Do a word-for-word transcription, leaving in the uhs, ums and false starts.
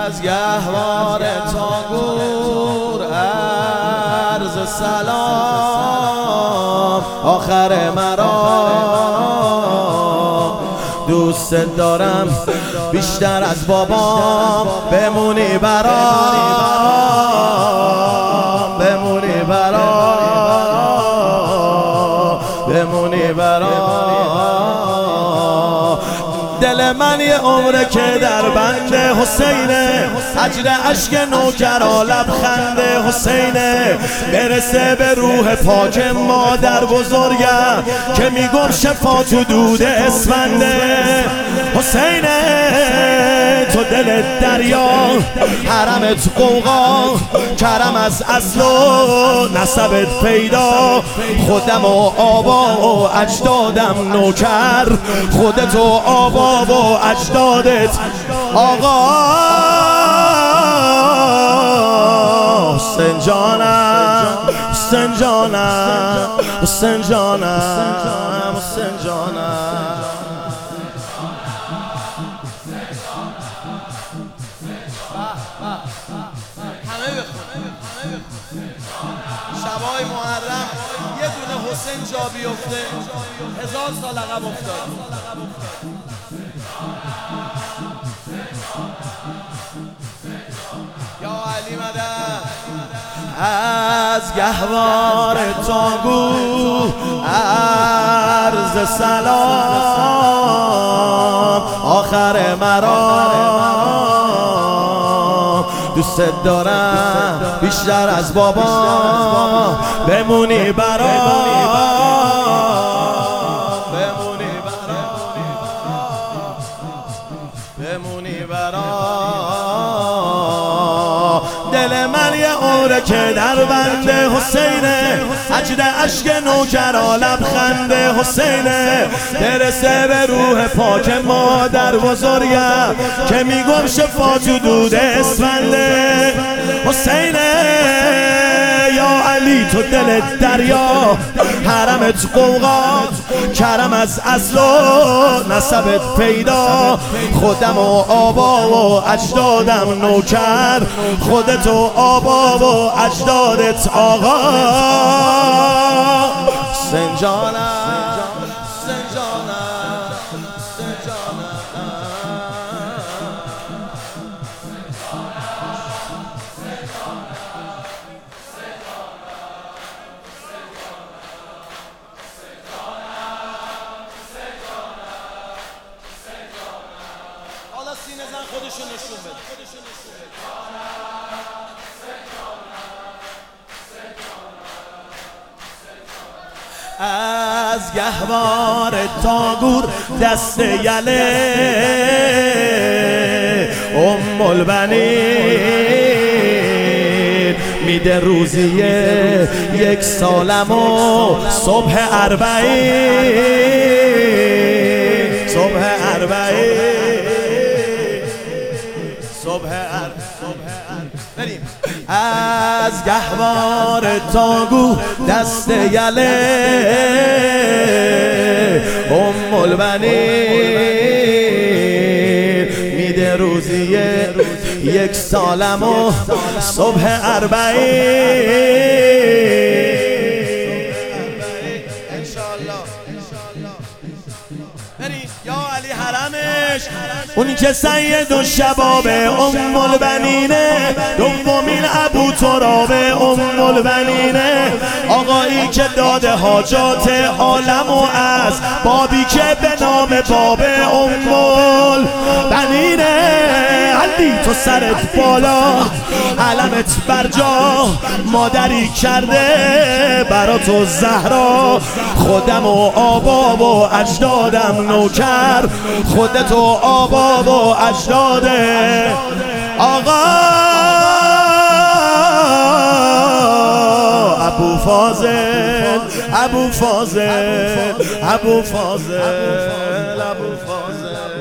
از گهوار تا گور عرض سلام. آخر مرا دوست دارم بیشتر از بابام، بمونی برام، بمونی برام، بمونی برام. دل من یه عمره که در بند حسینه، اجر اشک نوکرا لبخند حسینه. برسه به روح پاک مادر بزرگم که میگم شفا تو دود اسفنده. حسینه تو دل دریا، حرمت قوقا، کرم از اصل و نسبت پیدا. خودم و آبا و اجدادم نوکر، خودت و آبا و اجدادت آقا. حسین جانم، حسین جانم، حسین جانم، حسین جانم. شبای محرم یه دونه حسین جا بیفته هزار سال عقب افتاد. یا علی مدد از گهوار تا گور عرض سلام. آخر مرا دوست دارم بیشتر از بابا، بمونی برام، بمونی برام، بمونی برام. دل من یه عمره که در بند حسینه، اجر اشک نوکرا لبخند حسینه. برسه به روح پاک مادر بزرگم که میگم شفا تو دود اسفنده. حسینه یا علی تو دل دریا، حرمت قوقا، کرم از اصل و نسبت پیدا. خودم و آبا و اجدادم نوکر، خودت و آبا و اجدادت آقا. حسین جانم، حسین جانم، حسین جانم. حالا سینه زن خودشو نشون بده. از گهوار تا گور دست یله ام البنین. میده روزیه یک سالم و صبح اربعین، صبح اربعین، صبح اربعین. بریم. از گهوار تا گور دست یله ام البنین. میده روزیه یک سالم و صبح اربعین. یا علی حرمش اونی که سید و شباب ام البنینه، دومین ابو تراب ام البنینه. آقایی که داده حاجات عالم و از بابی که به نام باب ام البنینه. علی تو سرت بالا، علمت برجا، مادری کرده برا تو زهرا. خودم و آبا و اجدادم نوکر، خودت و آبا و اجداده آقا. ابو فاضل، ابو فاضل، ابو فاضل، ابو فاضل.